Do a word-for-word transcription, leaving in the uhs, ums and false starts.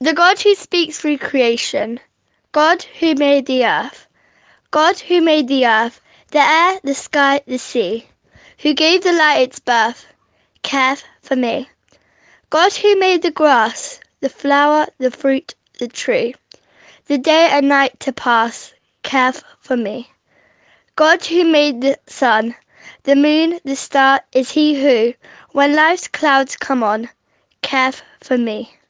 The God who speaks through creation, God who made the earth, God who made the earth, the air, the sky, the sea, who gave the light its birth, cares for me. God who made the grass, the flower, the fruit, the tree, the day and night to pass, cares for me. God who made the sun, the moon, the star, is he who, when life's clouds come on, cares for me.